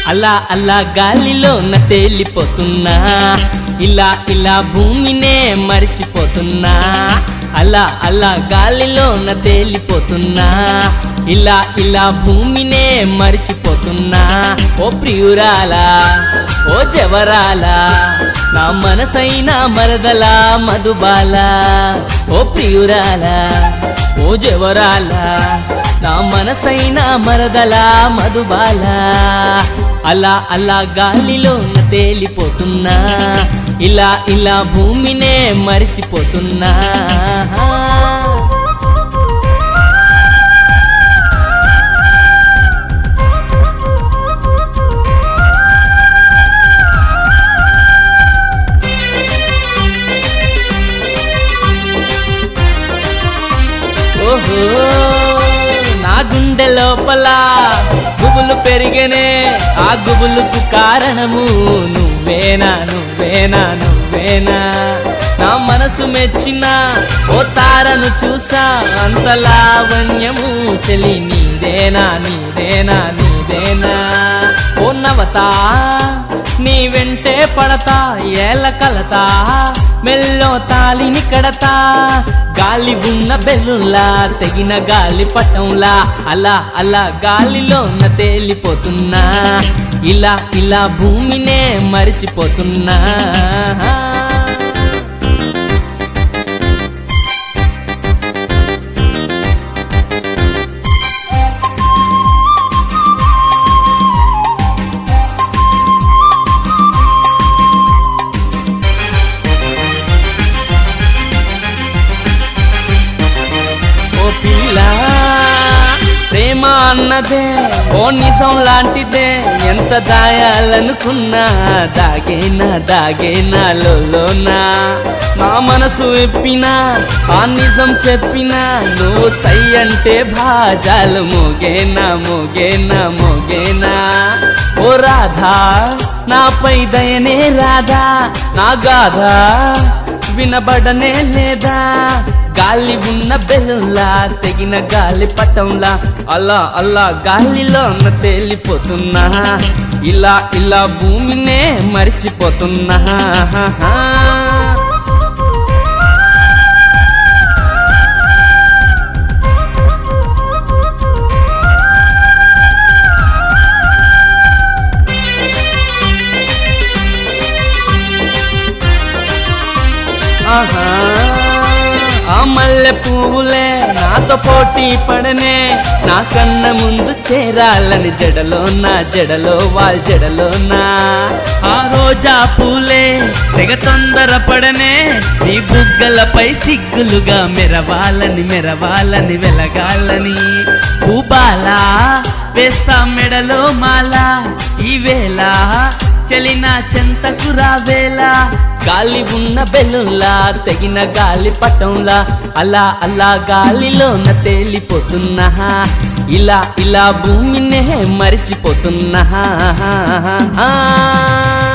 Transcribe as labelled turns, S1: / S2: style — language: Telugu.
S1: అలా అలా గాలిలోన తేలిపోతున్నా, ఇలా ఇలా భూమినే మరిచిపోతున్నా. అలా అలా గాలిలోన తేలిపోతున్నా, ఇలా ఇలా భూమినే మరిచిపోతున్నా. ఓ ప్రియురాలా ఓ జవరాలా, నా మనసైన మరదలా మధుబాల. ఓ ప్రియురాలా ఓ జవరాలా, నా మనసైన మరదలా మధుబాల. అలా అలా గాలిలోన తేలిపోతున్నా, ఇలా ఇలా భూమినే మరిచిపోతున్నా. ఓహో నా గుండె లోపల గుబులు పెరిగనే, ఆ గుబులుకు కారణము నువ్వేనా నువ్వేనా నువ్వేనా. నా మనసు మెచ్చిన ఓ తారను చూసా, అంత లావణ్యము చెలి నీదేనా నీదేనా నీదేనా. ఓ నవతా నీ వెంటే పడతా, ఏల కలతా మెల్లో తాలిని కడతా. గాలి ఉన్న బెల్లులా తెగిన గాలి పటంలా, అలా అలా గాలిలోన తేలిపోతున్నా, ఇలా ఇలా భూమినే మరిచిపోతున్నా. ప్రేమ అన్నదే ఓ నిజం లాంటిదే, ఎంత దాయాలనుకున్నా దాగేనా దాగేనా లోనా. నా మనసు విప్పినా ఆ నిజం చెప్పినా, నువ్వు సై అంటే భాజాలు మోగేనా మోగేనా మోగేనా. ఓ రాధా నాపై దయనే రాధా, నా గాథ వినబడనే లేదా. గాలి ఉన్న బెల్లులా తెగిన గాలి పటంలా, అలా అలా గాలిలోన తేలిపోతున్నా, ఇలా ఇలా భూమినే మరిచిపోతున్నా. ఆ మల్లె పువ్వులే నాతో పోటీ పడనే, నా కన్న ముందు చేరాలని జడలోనా జడలో వాళ్ళ జడలోనా. ఆ రోజా పూలే తెగ తొందర పడనే, నీ బుగ్గలపై సిగ్గులుగా మెరవాలని మెరవాలని వెలగాలని. పూబాలా వేస్తా మెడలో మాల, ఈవేళ చలిన చెంతకు రావేలా. గాలి ఉన్న బెల్లులా తెగిన గాలి పటంలా, అలా అలా గాలిలోన తేలిపోతున్నా, ఇలా ఇలా భూమినే మరిచిపోతున్నా.